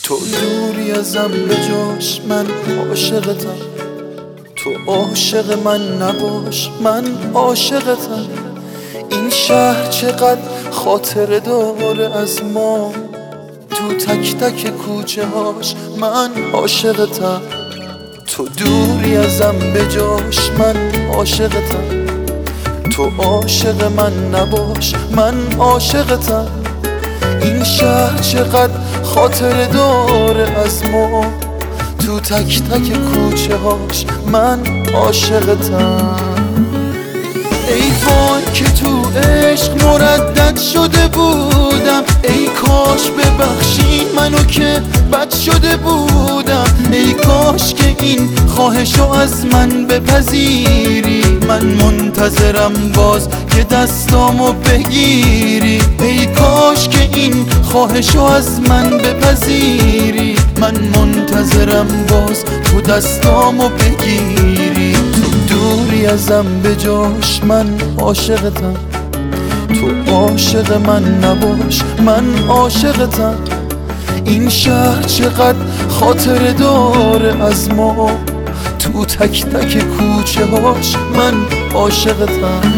تو دوری ازم به جاش، من عاشقتم. تو عاشق من نباش، من عاشقتم. این شهر چقدر خاطره داره از ما، تو تک تک کوچه هاش من عاشقتم. تو دوری ازم به جاش، من عاشقتم. تو عاشق من نباش، من عاشقتم. این شهر چقدر خاطره داره از ما، تو تک تک کوچه هاش من عاشقتم. ای وای که تو عشق مردد شده بودم، ای کاش ببخشی منو که بد شده بودم. ای کاش که این خواهشو از من بپذیری، من منتظرم باز که دستامو بگیری. ای کاش که این خواهشو از من بپذیری، من منتظرم باز تو دستامو بگیری. تو دوری ازم به جاش، من عاشقتم. تو عاشق من نباش، من عاشقتم. این شهر چقدر خاطره داره از ما، تو تک تک کوچه هاش من عاشقتم.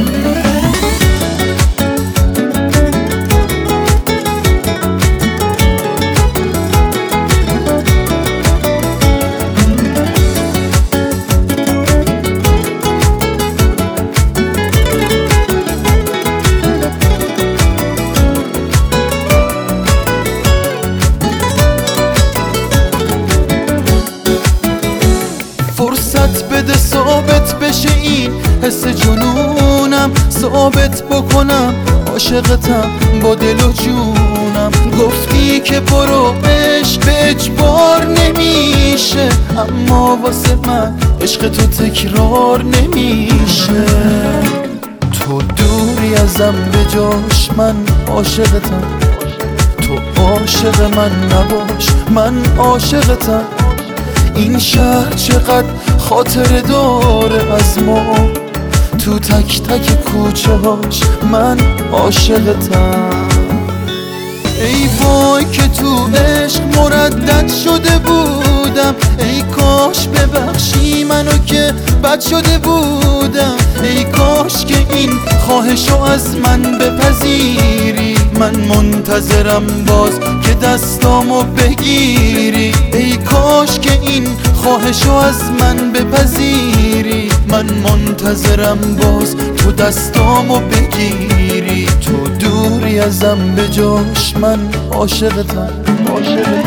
فرصت بده ثابت بشه این حس جنونم، ثابت بکنم عاشقتم با دل و جونم. گفتی که برو عشق به اجبار نمیشه، اما واسه من عشق تو تکرار نمیشه. تو دوری ازم به جاش، من عاشقتم. تو عاشق من نباش، من عاشقتم. این شهر چقدر خاطره داره از ما، تو تک تک کوچه هاش من عاشقتم. ای وای که تو عشق مردد شده بودم، ای کاش ببخشی منو که بد شده بودم. ای کاش که این خواهشو از من بپذیری، من منتظرم باز که دستامو بگیری. ای کاش که این خواهشو از من بپذیری، من منتظرم باز تو دستامو بگیری. تو دوری ازم به جاش، من عاشقتم.